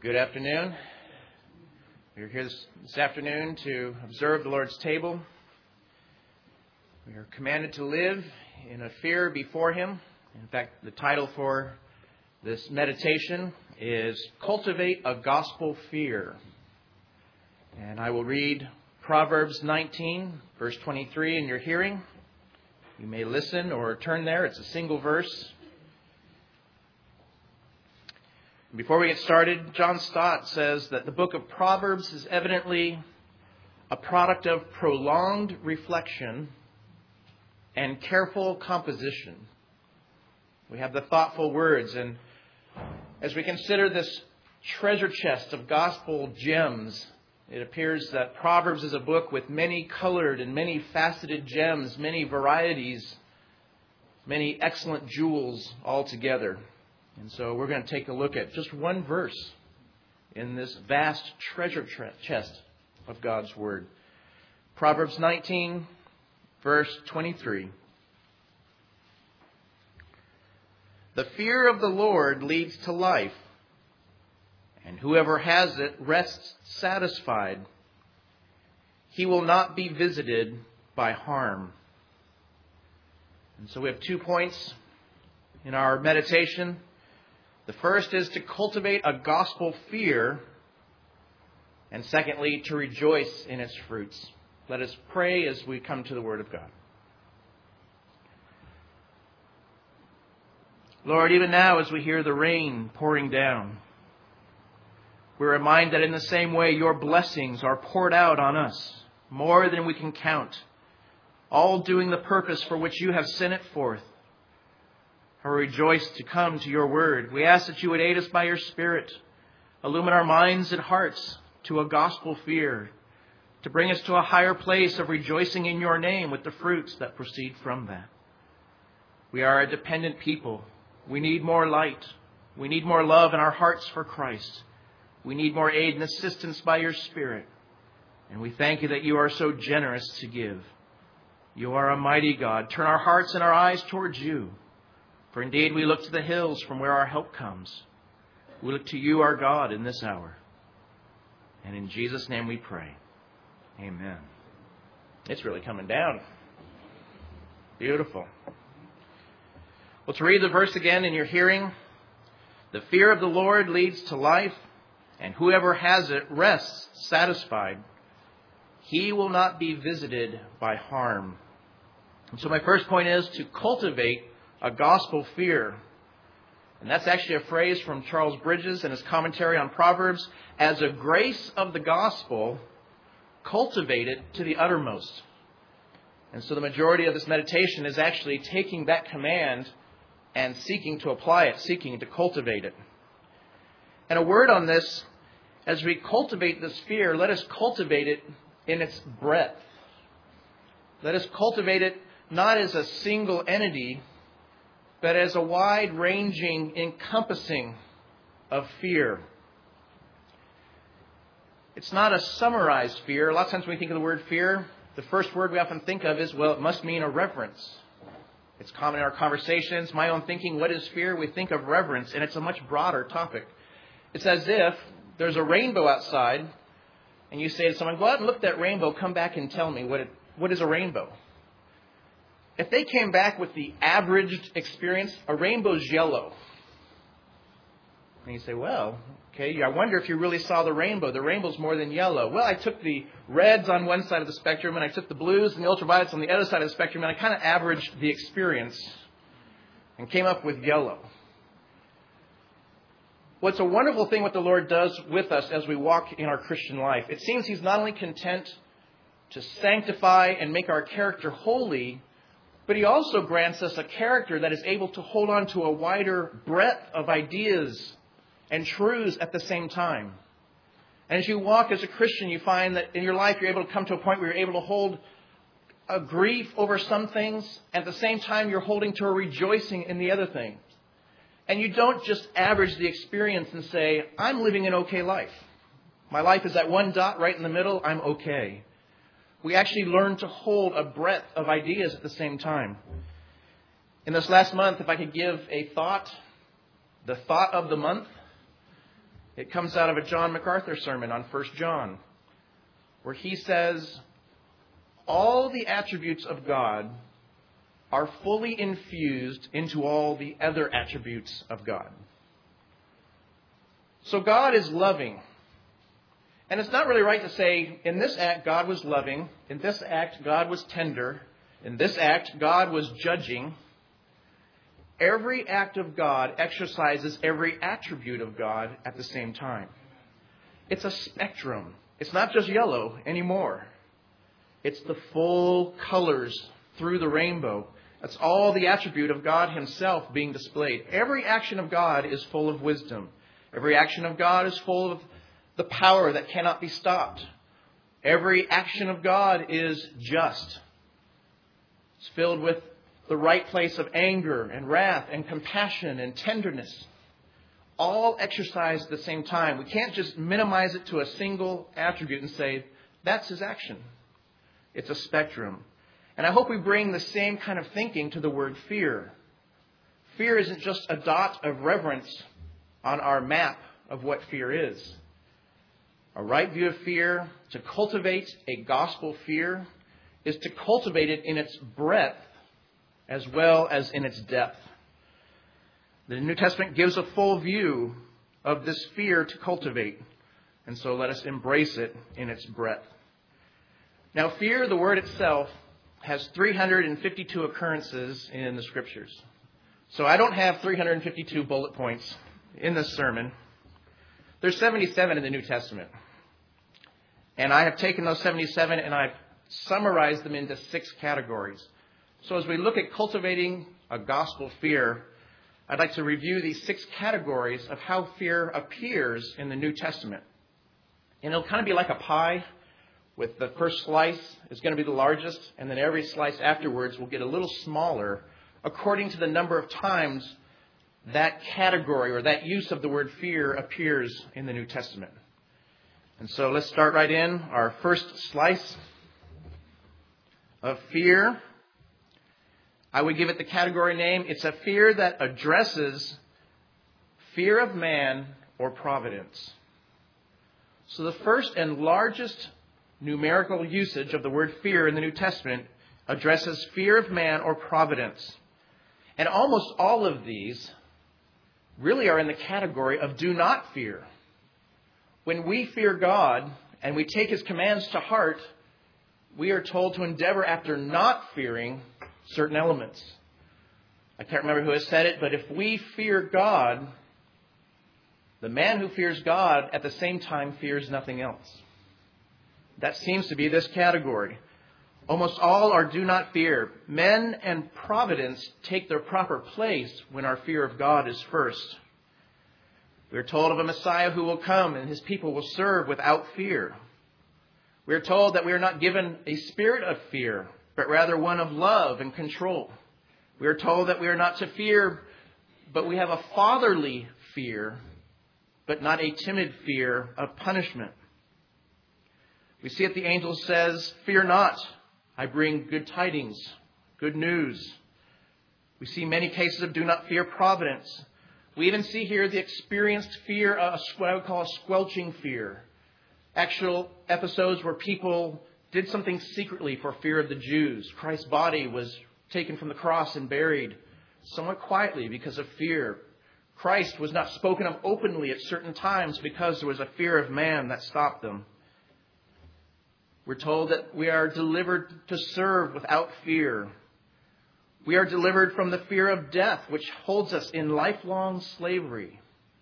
Good afternoon. We are here this afternoon to observe the Lord's table. We are commanded to live in a fear before Him. In fact, the title for this meditation is Cultivate a Gospel Fear. And I will read Proverbs 19, verse 23 in your hearing. You may listen or turn there. It's a single verse. Before we get started, John Stott says that the book of Proverbs is evidently a product of prolonged reflection and careful composition. We have the thoughtful words, and as we consider this treasure chest of gospel gems, it appears that Proverbs is a book with many colored and many faceted gems, many varieties, many excellent jewels all together. And so we're going to take a look at just one verse in this vast treasure chest of God's Word. Proverbs 19, verse 23. The fear of the Lord leads to life, and whoever has it rests satisfied. He will not be visited by harm. And so we have 2 points in our meditation. The first is to cultivate a gospel fear, and secondly, to rejoice in its fruits. Let us pray as we come to the Word of God. Lord, even now as we hear the rain pouring down, we're reminded that in the same way your blessings are poured out on us, more than we can count, all doing the purpose for which you have sent it forth. I rejoice to come to your word. We ask that you would aid us by your Spirit, illumine our minds and hearts to a gospel fear, to bring us to a higher place of rejoicing in your name with the fruits that proceed from that. We are a dependent people. We need more light. We need more love in our hearts for Christ. We need more aid and assistance by your Spirit. And we thank you that you are so generous to give. You are a mighty God. Turn our hearts and our eyes towards you. For indeed we look to the hills from where our help comes. We look to you, our God, in this hour. And in Jesus' name we pray. Amen. It's really coming down. Beautiful. Well, to read the verse again in your hearing. The fear of the Lord leads to life, and whoever has it rests satisfied. He will not be visited by harm. And so my first point is to cultivate a gospel fear. And that's actually a phrase from Charles Bridges in his commentary on Proverbs. As a grace of the gospel, cultivate it to the uttermost. And so the majority of this meditation is actually taking that command and seeking to apply it, seeking to cultivate it. And a word on this, as we cultivate this fear, let us cultivate it in its breadth. Let us cultivate it not as a single entity, but as a wide-ranging encompassing of fear. It's not a summarized fear. A lot of times when we think of the word fear, the first word we often think of is, well, it must mean a reverence. It's common in our conversations. My own thinking, what is fear? We think of reverence, and it's a much broader topic. It's as if there's a rainbow outside, and you say to someone, go out and look at that rainbow, come back and tell me what is a rainbow. If they came back with the averaged experience, a rainbow's yellow. And you say, well, okay, I wonder if you really saw the rainbow. The rainbow's more than yellow. Well, I took the reds on one side of the spectrum, and I took the blues and the ultraviolets on the other side of the spectrum, and I kind of averaged the experience and came up with yellow. What's a wonderful thing what the Lord does with us as we walk in our Christian life, it seems He's not only content to sanctify and make our character holy, but He also grants us a character that is able to hold on to a wider breadth of ideas and truths at the same time. And as you walk as a Christian, you find that in your life you're able to come to a point where you're able to hold a grief over some things, and at the same time you're holding to a rejoicing in the other things. And you don't just average the experience and say, I'm living an okay life. My life is that one dot right in the middle, I'm okay. We actually learn to hold a breadth of ideas at the same time. In this last month, if I could give a thought, the thought of the month, It comes out of a John MacArthur sermon on 1 John, where he says, all the attributes of God are fully infused into all the other attributes of God. So God is loving. And it's not really right to say, in this act, God was loving. In this act, God was tender. In this act, God was judging. Every act of God exercises every attribute of God at the same time. It's a spectrum. It's not just yellow anymore. It's the full colors through the rainbow. That's all the attribute of God himself being displayed. Every action of God is full of wisdom. Every action of God is full of the power that cannot be stopped. Every action of God is just. It's filled with the right place of anger and wrath and compassion and tenderness. All exercised at the same time. We can't just minimize it to a single attribute and say, that's his action. It's a spectrum. And I hope we bring the same kind of thinking to the word fear. Fear isn't just a dot of reverence on our map of what fear is. A right view of fear, to cultivate a gospel fear, is to cultivate it in its breadth as well as in its depth. The New Testament gives a full view of this fear to cultivate. And so let us embrace it in its breadth. Now, fear, the word itself, has 352 occurrences in the Scriptures. So I don't have 352 bullet points in this sermon. There's 77 in the New Testament. And I have taken those 77 and I've summarized them into 6 categories. So as we look at cultivating a gospel fear, I'd like to review these 6 categories of how fear appears in the New Testament. And it'll kind of be like a pie, with the first slice is going to be the largest, and then every slice afterwards will get a little smaller according to the number of times that category or that use of the word fear appears in the New Testament. And so let's start right in. Our first slice of fear, I would give it the category name. It's a fear that addresses fear of man or providence. So the first and largest numerical usage of the word fear in the New Testament addresses fear of man or providence. And almost all of these really are in the category of do not fear. When we fear God and we take his commands to heart, we are told to endeavor after not fearing certain elements. I can't remember who has said it, but if we fear God, the man who fears God at the same time fears nothing else. That seems to be this category. Almost all are do not fear. Men and providence take their proper place when our fear of God is first. We are told of a Messiah who will come and his people will serve without fear. We are told that we are not given a spirit of fear, but rather one of love and control. We are told that we are not to fear, but we have a fatherly fear, but not a timid fear of punishment. We see that the angel says, "Fear not, I bring good tidings, good news." We see many cases of do not fear providence. We even see here the experienced fear of what I would call a squelching fear. Actual episodes where people did something secretly for fear of the Jews. Christ's body was taken from the cross and buried somewhat quietly because of fear. Christ was not spoken of openly at certain times because there was a fear of man that stopped them. We're told that we are delivered to serve without fear. We are delivered from the fear of death, which holds us in lifelong slavery.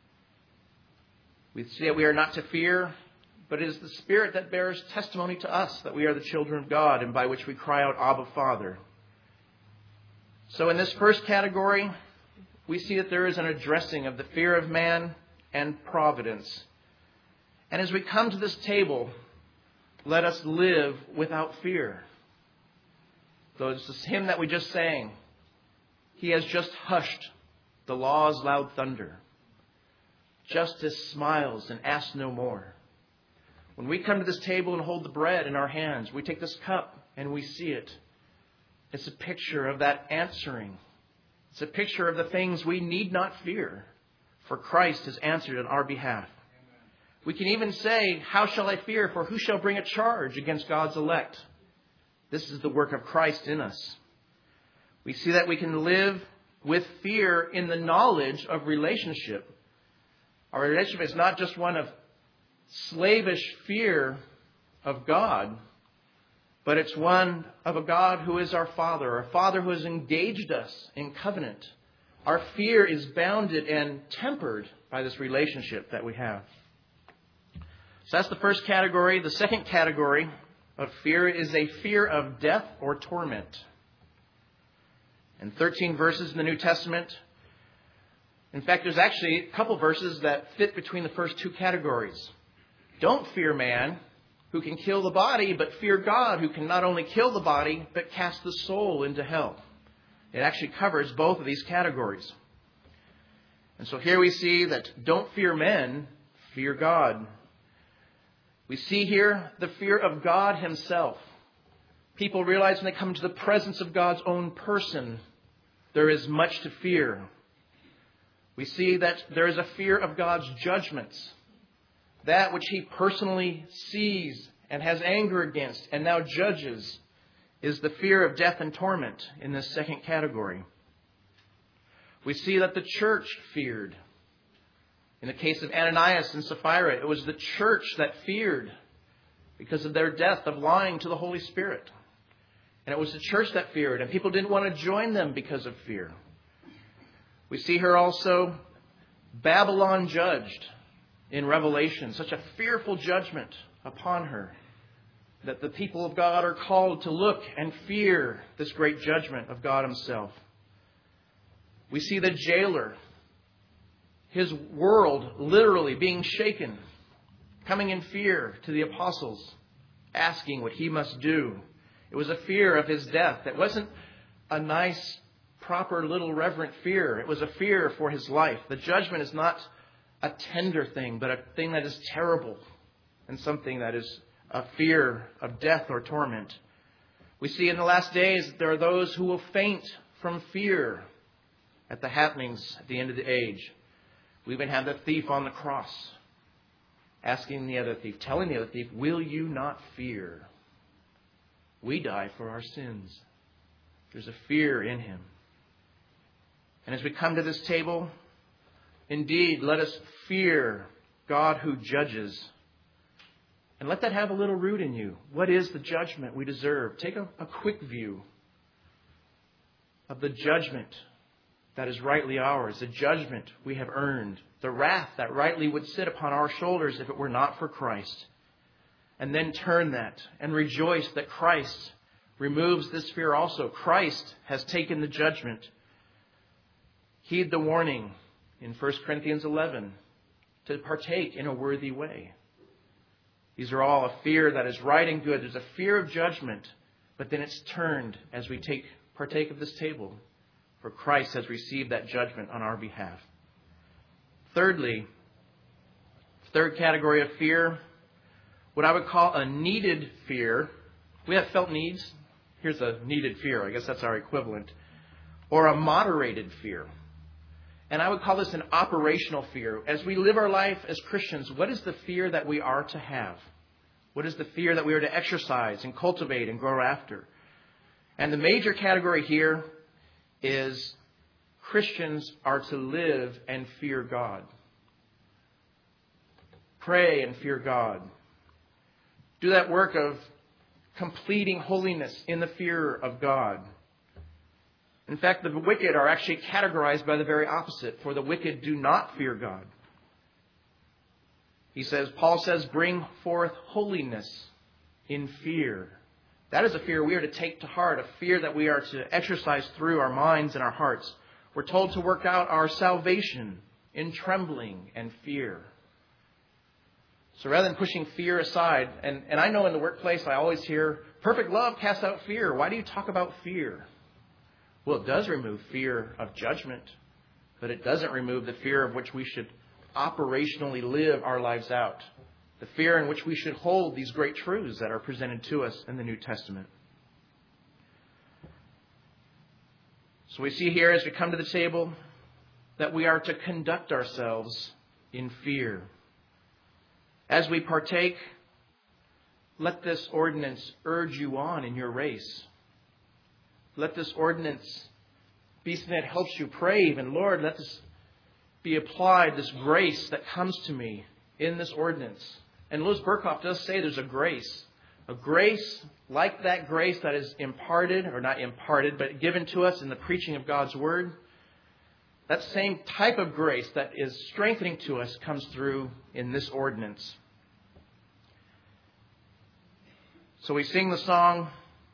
We see that we are not to fear, but it is the Spirit that bears testimony to us that we are the children of God and by which we cry out, Abba, Father. So in this first category, we see that there is an addressing of the fear of man and providence. And as we come to this table, let us live without fear. So it's this hymn that we just sang. He has just hushed the law's loud thunder. Justice smiles and asks no more. When we come to this table and hold the bread in our hands, we take this cup and we see it. It's a picture of that answering. It's a picture of the things we need not fear, for Christ has answered on our behalf. We can even say, how shall I fear? For who shall bring a charge against God's elect? This is the work of Christ in us. We see that we can live with fear in the knowledge of relationship. Our relationship is not just one of slavish fear of God, but it's one of a God who is our Father, a Father who has engaged us in covenant. Our fear is bounded and tempered by this relationship that we have. So that's the first category. The second category of fear is a fear of death or torment. In 13 verses in the New Testament, in fact, there's actually a couple verses that fit between the first two categories. Don't fear man who can kill the body, but fear God who can not only kill the body, but cast the soul into hell. It actually covers both of these categories. And so here we see that don't fear men, fear God. We see here the fear of God himself. People realize when they come to the presence of God's own person, there is much to fear. We see that there is a fear of God's judgments. That which he personally sees and has anger against and now judges is the fear of death and torment in this second category. We see that the church feared. In the case of Ananias and Sapphira, it was the church that feared because of their death of lying to the Holy Spirit. And it was the church that feared, and people didn't want to join them because of fear. We see her also Babylon judged in Revelation, such a fearful judgment upon her that the people of God are called to look and fear this great judgment of God himself. We see the jailer, his world literally being shaken, coming in fear to the apostles, asking what he must do. It was a fear of his death. It wasn't a nice, proper, little reverent fear. It was a fear for his life. The judgment is not a tender thing, but a thing that is terrible and something that is a fear of death or torment. We see in the last days that there are those who will faint from fear at the happenings at the end of the age. We even have the thief on the cross asking the other thief, telling the other thief, will you not fear? We die for our sins. There's a fear in him. And as we come to this table, indeed, let us fear God who judges. And let that have a little root in you. What is the judgment we deserve? Take a quick view of the judgment that is rightly ours, the judgment we have earned, the wrath that rightly would sit upon our shoulders if it were not for Christ. And then turn that and rejoice that Christ removes this fear also. Christ has taken the judgment. Heed the warning in 1 Corinthians 11 to partake in a worthy way. These are all a fear that is right and good. There's a fear of judgment, but then it's turned as we partake of this table. For Christ has received that judgment on our behalf. Thirdly, third category of fear, what I would call a needed fear. We have felt needs. Here's a needed fear. I guess that's our equivalent. Or a moderated fear. And I would call this an operational fear. As we live our life as Christians, what is the fear that we are to have? What is the fear that we are to exercise and cultivate and grow after? And the major category here is Christians are to live and fear God. Pray and fear God. Do that work of completing holiness in the fear of God. In fact, the wicked are actually categorized by the very opposite, for the wicked do not fear God. Paul says, bring forth holiness in fear. That is a fear we are to take to heart, a fear that we are to exercise through our minds and our hearts. We're told to work out our salvation in trembling and fear. So rather than pushing fear aside, and I know in the workplace I always hear, perfect love casts out fear. Why do you talk about fear? Well, it does remove fear of judgment, but it doesn't remove the fear of which we should operationally live our lives out. The fear in which we should hold these great truths that are presented to us in the New Testament. So we see here as we come to the table that we are to conduct ourselves in fear. As we partake, let this ordinance urge you on in your race. Let this ordinance be something that helps you pray even, Lord, let this be applied, this grace that comes to me in this ordinance. And Louis Berkhoff does say there's a grace like that grace that is imparted, or not imparted, but given to us in the preaching of God's Word. That same type of grace that is strengthening to us comes through in this ordinance. So we sing the song,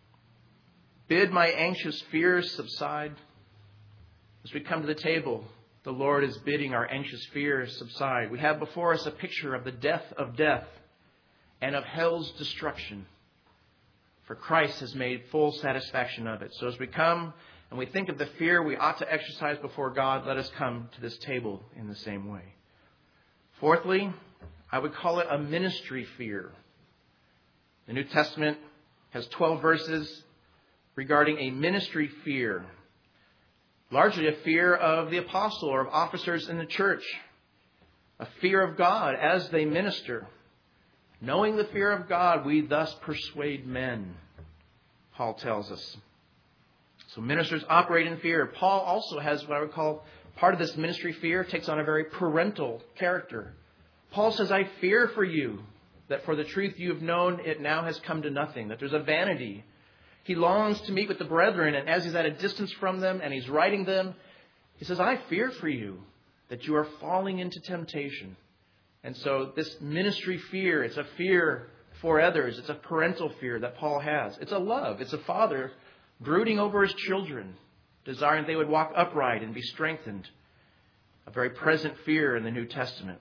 "Bid my anxious fears subside." As we come to the table, the Lord is bidding our anxious fears subside. We have before us a picture of the death of death and of hell's destruction. For Christ has made full satisfaction of it. So as we come and we think of the fear we ought to exercise before God, let us come to this table in the same way. Fourthly, I would call it a ministry fear. The New Testament has 12 verses regarding a ministry fear. Largely a fear of the apostle or of officers in the church. A fear of God as they minister. Knowing the fear of God, we thus persuade men, Paul tells us. So ministers operate in fear. Paul also has what I would call part of this ministry fear takes on a very parental character. Paul says, "I fear for you that for the truth you have known, it now has come to nothing," that there's a vanity. He longs to meet with the brethren, and as he's at a distance from them and he's writing them, he says, "I fear for you that you are falling into temptation." And so this ministry fear, it's a fear for others. It's a parental fear that Paul has. It's a love. It's a father brooding over his children, desiring they would walk upright and be strengthened. A very present fear in the New Testament.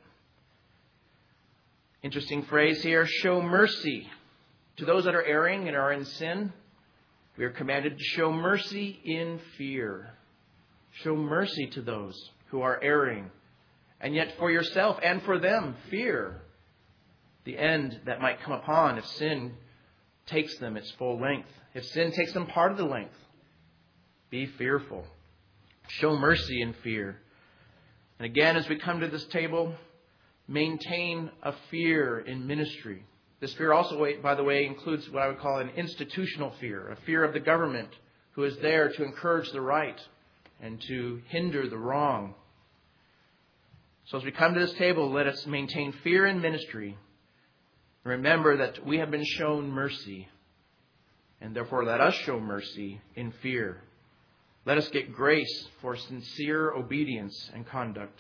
Interesting phrase here, show mercy to those that are erring and are in sin. We are commanded to show mercy in fear. Show mercy to those who are erring. And yet for yourself and for them, fear the end that might come upon if sin takes them its full length. If sin takes them part of the length, be fearful. Show mercy in fear. And again, as we come to this table, maintain a fear in ministry. This fear also, by the way, includes what I would call an institutional fear, a fear of the government who is there to encourage the right and to hinder the wrong. So as we come to this table, let us maintain fear in ministry. Remember that we have been shown mercy, and therefore let us show mercy in fear. Let us get grace for sincere obedience and conduct.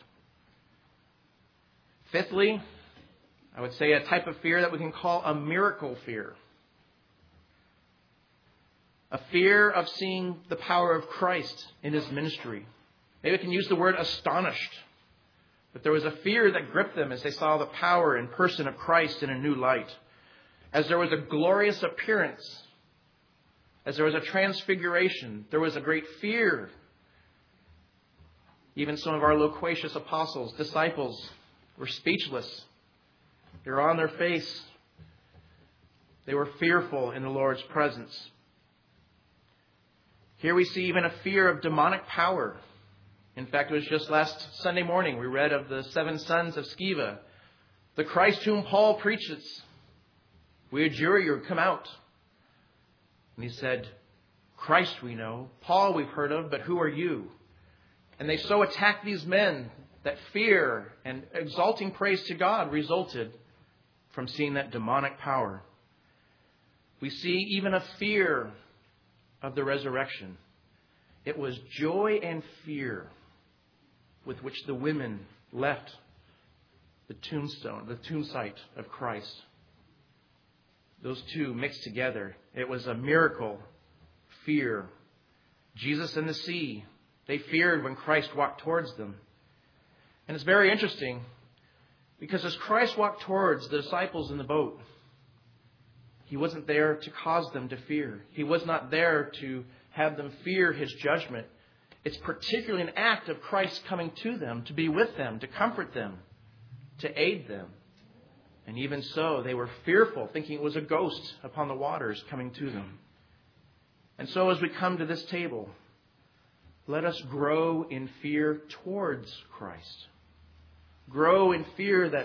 Fifthly, I would say a type of fear that we can call a miracle fear. A fear of seeing the power of Christ in his ministry. Maybe we can use the word astonished. But there was a fear that gripped them as they saw the power and person of Christ in a new light. As there was a glorious appearance, as there was a transfiguration, there was a great fear. Even some of our loquacious apostles, disciples, were speechless. They were on their face. They were fearful in the Lord's presence. Here we see even a fear of demonic power. In fact, it was just last Sunday morning we read of the 7 sons of Sceva, the Christ whom Paul preaches. We adjure you, come out. And he said, Christ we know, Paul we've heard of, but who are you? And they so attacked these men that fear and exalting praise to God resulted from seeing that demonic power. We see even a fear of the resurrection. It was joy and fear with which the women left the tombstone, the tomb site of Christ. Those two mixed together. It was a miracle, fear. Jesus and the sea, they feared when Christ walked towards them. And it's very interesting because as Christ walked towards the disciples in the boat, he wasn't there to cause them to fear. He was not there to have them fear his judgment. It's particularly an act of Christ coming to them, to be with them, to comfort them, to aid them. And even so, they were fearful, thinking it was a ghost upon the waters coming to them. And so as we come to this table, let us grow in fear towards Christ. Grow in fear that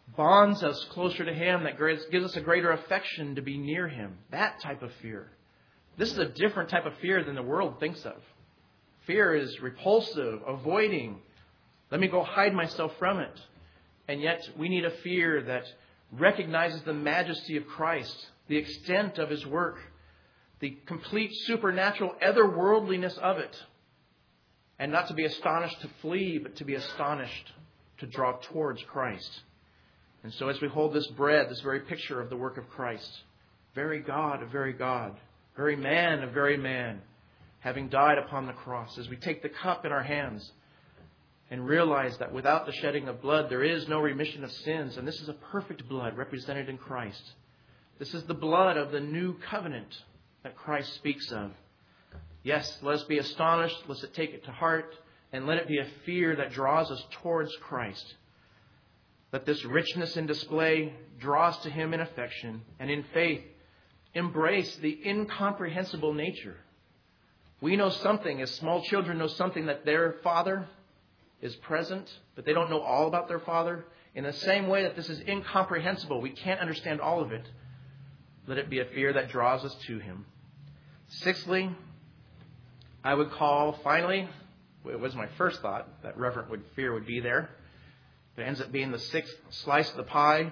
bonds us closer to Him, that gives us a greater affection to be near Him. That type of fear. This is a different type of fear than the world thinks of. Fear is repulsive, avoiding. Let me go hide myself from it. And yet we need a fear that recognizes the majesty of Christ, the extent of His work, the complete supernatural otherworldliness of it. And not to be astonished to flee, but to be astonished to draw towards Christ. And so as we hold this bread, this very picture of the work of Christ, very God of very God, very man of very man, having died upon the cross, as we take the cup in our hands and realize that without the shedding of blood, there is no remission of sins. And this is a perfect blood represented in Christ. This is the blood of the new covenant that Christ speaks of. Yes, let us be astonished. Let us take it to heart. And let it be a fear that draws us towards Christ. Let this richness in display draw us to Him in affection and in faith. Embrace the incomprehensible nature. We know something, as small children know something, that their Father is present, but they don't know all about their Father. In the same way that this is incomprehensible, we can't understand all of it. Let it be a fear that draws us to Him. Sixthly, I would call, finally, it was my first thought that reverent fear would be there. But it ends up being the sixth slice of the pie.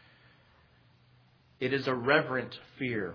It is a reverent fear.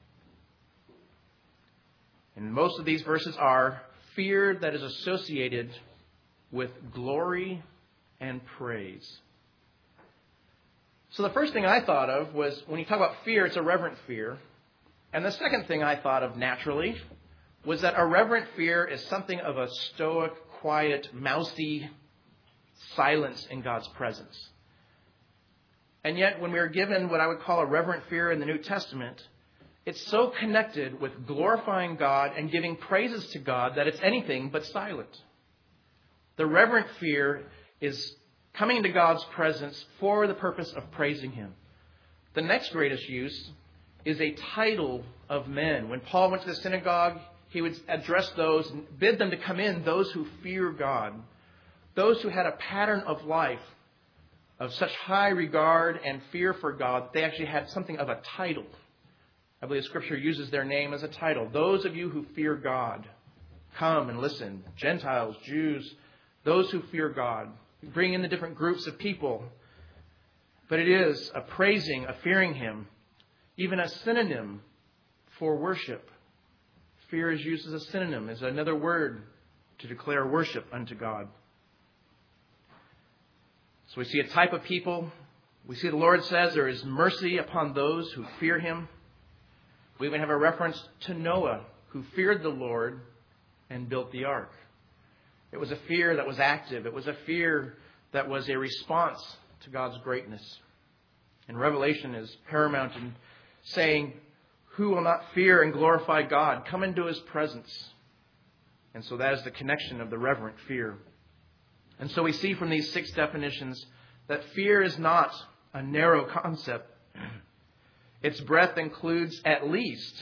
And most of these verses are fear that is associated with glory and praise. So the first thing I thought of was, when you talk about fear, it's a reverent fear. And the second thing I thought of naturally was that a reverent fear is something of a stoic, quiet, mousy silence in God's presence. And yet, when we are given what I would call a reverent fear in the New Testament, it's so connected with glorifying God and giving praises to God that it's anything but silent. The reverent fear is coming into God's presence for the purpose of praising Him. The next greatest use is a title of men. When Paul went to the synagogue, he would address those and bid them to come in, those who fear God, those who had a pattern of life of such high regard and fear for God that they actually had something of a title. I believe Scripture uses their name as a title. Those of you who fear God, come and listen. Gentiles, Jews, those who fear God. Bring in the different groups of people. But it is a praising, a fearing Him, even a synonym for worship. Fear is used as a synonym, as another word to declare worship unto God. So we see a type of people. We see the Lord says there is mercy upon those who fear Him. We even have a reference to Noah, who feared the Lord and built the ark. It was a fear that was active. It was a fear that was a response to God's greatness. And Revelation is paramount in saying, who will not fear and glorify God? Come into His presence. And so that is the connection of the reverent fear. And so we see from these 6 definitions that fear is not a narrow concept. Its breadth includes at least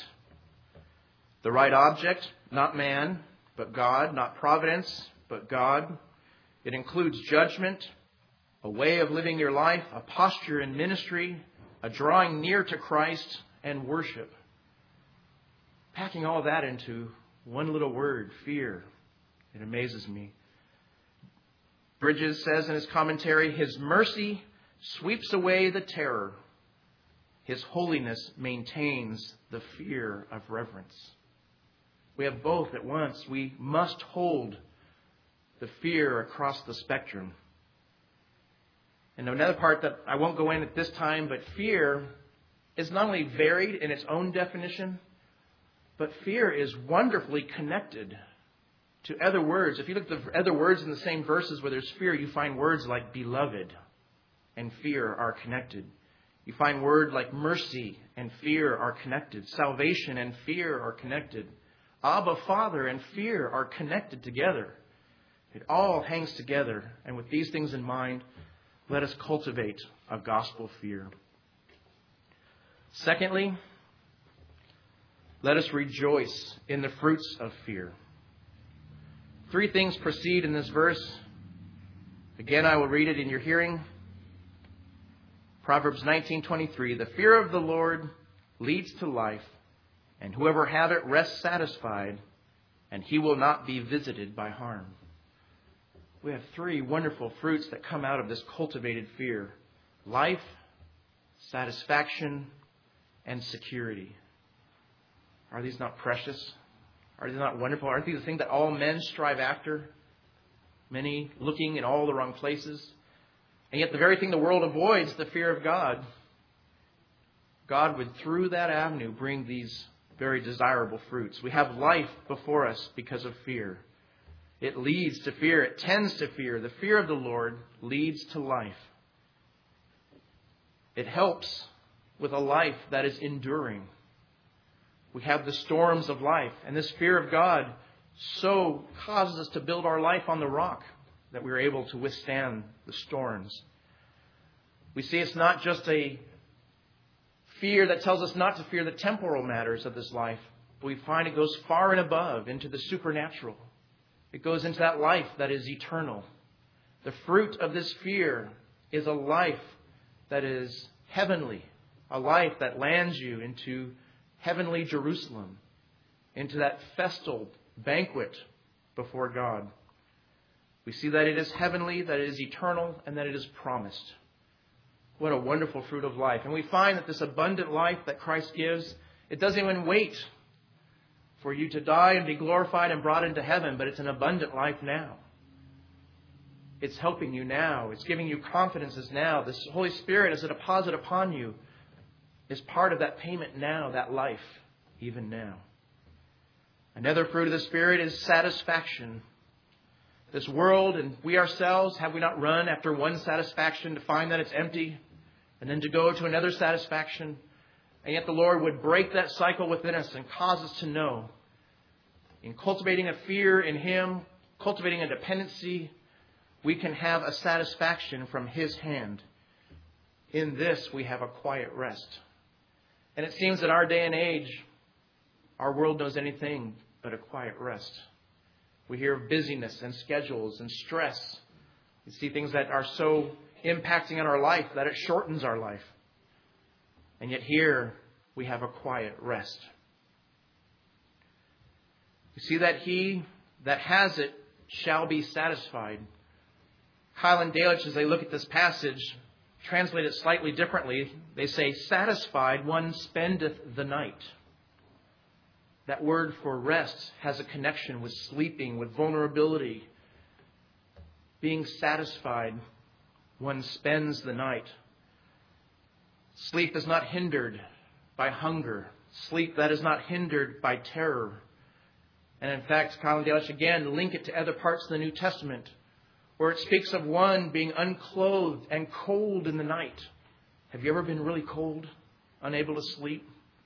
the right object, not man, but God, not providence, but God. It includes judgment, a way of living your life, a posture in ministry, a drawing near to Christ, and worship. Packing all that into one little word, fear. It amazes me. Bridges says in his commentary, His mercy sweeps away the terror. His holiness maintains the fear of reverence. We have both at once. We must hold the fear across the spectrum. And another part that I won't go in at this time, but fear is not only varied in its own definition, but fear is wonderfully connected to other words. If you look at the other words in the same verses where there's fear, you find words like beloved and fear are connected. You find words like mercy and fear are connected. Salvation and fear are connected. Abba, Father, and fear are connected together. It all hangs together. And with these things in mind, let us cultivate a gospel fear. Secondly, let us rejoice in the fruits of fear. 3 things proceed in this verse. Again, I will read it in your hearing. Proverbs 19:23, the fear of the Lord leads to life, and whoever have it rests satisfied, and he will not be visited by harm. We have three wonderful fruits that come out of this cultivated fear: life, satisfaction, and security. Are these not precious? Are these not wonderful? Aren't these the things that all men strive after? Many looking in all the wrong places. And yet the very thing the world avoids, the fear of God, God would, through that avenue, bring these very desirable fruits. We have life before us because of fear. It leads to fear. It tends to fear. The fear of the Lord leads to life. It helps with a life that is enduring. We have the storms of life, and this fear of God so causes us to build our life on the rock that we are able to withstand the storms. We see it's not just a fear that tells us not to fear the temporal matters of this life, but we find it goes far and above into the supernatural. It goes into that life that is eternal. The fruit of this fear is a life that is heavenly, a life that lands you into heavenly Jerusalem, into that festal banquet before God. We see that it is heavenly, that it is eternal, and that it is promised. What a wonderful fruit of life. And we find that this abundant life that Christ gives, it doesn't even wait for you to die and be glorified and brought into heaven, but it's an abundant life now. It's helping you now. It's giving you confidences now. This Holy Spirit, as a deposit upon you, is part of that payment now, that life, even now. Another fruit of the Spirit is satisfaction. This world and we ourselves, have we not run after one satisfaction to find that it's empty and then to go to another satisfaction? And yet the Lord would break that cycle within us and cause us to know, in cultivating a fear in Him, cultivating a dependency, we can have a satisfaction from His hand. In this we have a quiet rest. And it seems that our day and age, our world knows anything but a quiet rest. We hear of busyness and schedules and stress. We see things that are so impacting on our life that it shortens our life. And yet here we have a quiet rest. We see that he that has it shall be satisfied. Kyle and Dalish, as they look at this passage, translate it slightly differently. They say, satisfied one spendeth the night. That word for rest has a connection with sleeping, with vulnerability. Being satisfied, one spends the night. Sleep is not hindered by hunger. Sleep that is not hindered by terror. And in fact, Kyle and Dalish again link it to other parts of the New Testament, where it speaks of one being unclothed and cold in the night. Have you ever been really cold, unable to sleep?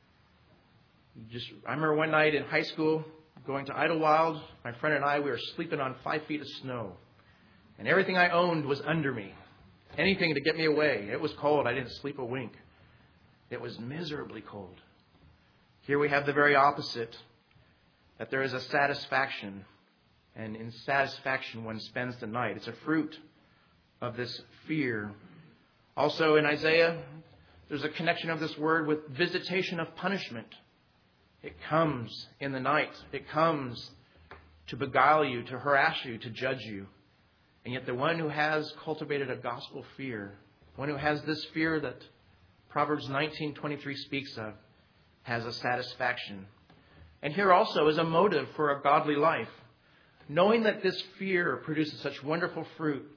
I remember one night in high school, going to Idlewild. My friend and I, we were sleeping on 5 feet of snow. And everything I owned was under me. Anything to get me away. It was cold. I didn't sleep a wink. It was miserably cold. Here we have the very opposite, that there is a satisfaction. And in satisfaction, one spends the night. It's a fruit of this fear. Also in Isaiah, there's a connection of this word with visitation of punishment. It comes in the night. It comes to beguile you, to harass you, to judge you. And yet the one who has cultivated a gospel fear, one who has this fear that Proverbs 19:23 speaks of, has a satisfaction. And here also is a motive for a godly life. Knowing that this fear produces such wonderful fruit,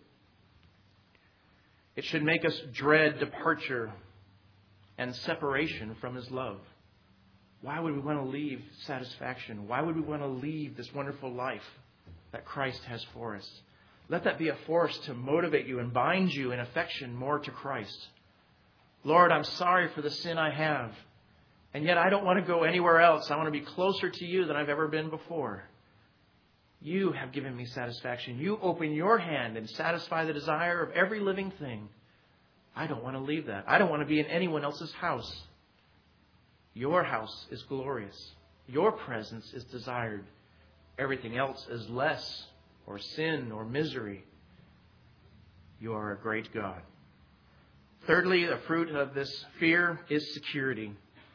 it should make us dread departure and separation from His love. Why would we want to leave satisfaction? Why would we want to leave this wonderful life that Christ has for us? Let that be a force to motivate you and bind you in affection more to Christ. Lord, I'm sorry for the sin I have, and yet I don't want to go anywhere else. I want to be closer to you than I've ever been before. You have given me satisfaction. You open your hand and satisfy the desire of every living thing. I don't want to leave that. I don't want to be in anyone else's house. Your house is glorious. Your presence is desired. Everything else is less, or sin, or misery. You are a great God. Thirdly, the fruit of this fear is security.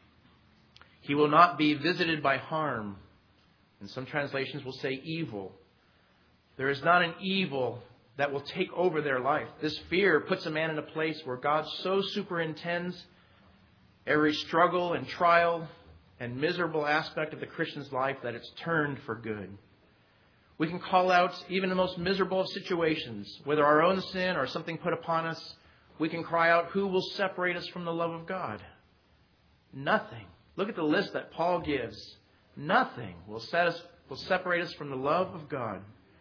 He will not be visited by harm. And some translations will say evil. There is not an evil that will take over their life. This fear puts a man in a place where God so superintends every struggle and trial and miserable aspect of the Christian's life that it's turned for good. We can call out even the most miserable of situations, whether our own sin or something put upon us. We can cry out, who will separate us from the love of God? Nothing. Look at the list that Paul gives. Nothing will separate us from the love of God.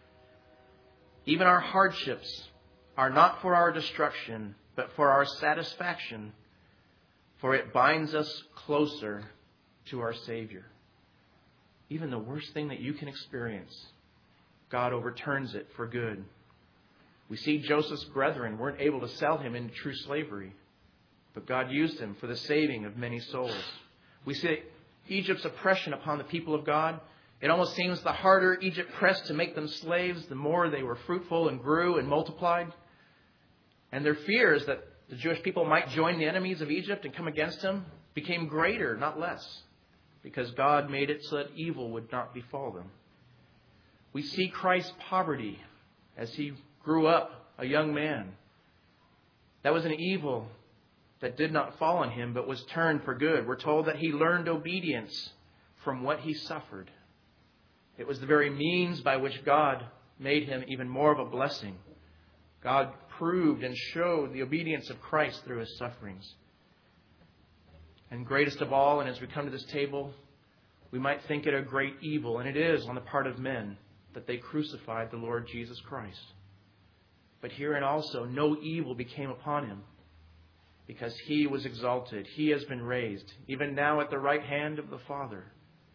Even our hardships are not for our destruction, but for our satisfaction, for it binds us closer to our Savior. Even the worst thing that you can experience, God overturns it for good. We see Joseph's brethren weren't able to sell him into true slavery, but God used him for the saving of many souls. We see Egypt's oppression upon the people of God. It almost seems the harder Egypt pressed to make them slaves, the more they were fruitful and grew and multiplied. And their fears that the Jewish people might join the enemies of Egypt and come against them became greater, not less, because God made it so that evil would not befall them. We see Christ's poverty as he grew up a young man. That was an evil that did not fall on him, but was turned for good. We're told that he learned obedience from what he suffered. It was the very means by which God made him even more of a blessing. God proved and showed the obedience of Christ through his sufferings. And greatest of all, and as we come to this table, we might think it a great evil, and it is on the part of men, that they crucified the Lord Jesus Christ. But herein also, no evil became upon him, because he was exalted. He has been raised, even now at the right hand of the Father.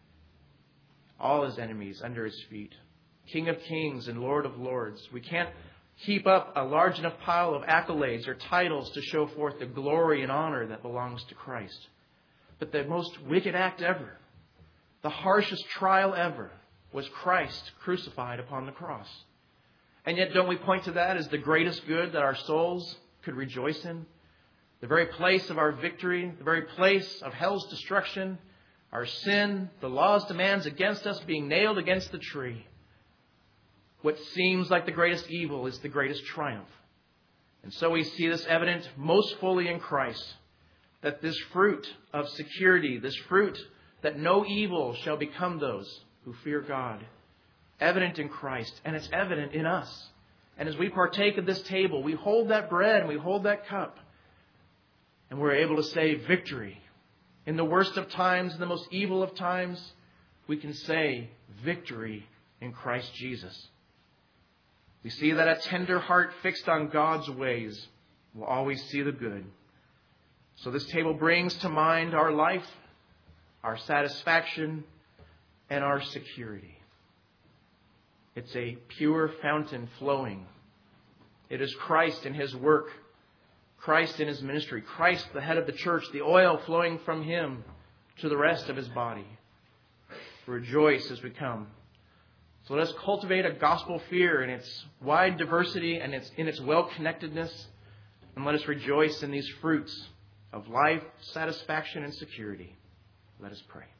All his enemies under his feet. King of kings and Lord of lords. We can't heap up a large enough pile of accolades or titles to show forth the glory and honor that belongs to Christ. But the most wicked act ever, the harshest trial ever, was Christ crucified upon the cross. And yet don't we point to that as the greatest good that our souls could rejoice in? The very place of our victory, the very place of hell's destruction, our sin, the law's demands against us being nailed against the tree. What seems like the greatest evil is the greatest triumph. And so we see this evident most fully in Christ, that this fruit of security, this fruit that no evil shall become those who fear God, evident in Christ, and it's evident in us. And as we partake of this table, we hold that bread and we hold that cup, and we're able to say victory. In the worst of times, in the most evil of times, we can say victory in Christ Jesus. We see that a tender heart fixed on God's ways will always see the good. So this table brings to mind our life, our satisfaction, and our security. It's a pure fountain flowing. It is Christ and his work, Christ in his ministry, Christ the head of the church, the oil flowing from him to the rest of his body. Rejoice as we come. So let us cultivate a gospel fear in its wide diversity and in its well-connectedness. And let us rejoice in these fruits of life, satisfaction, and security. Let us pray.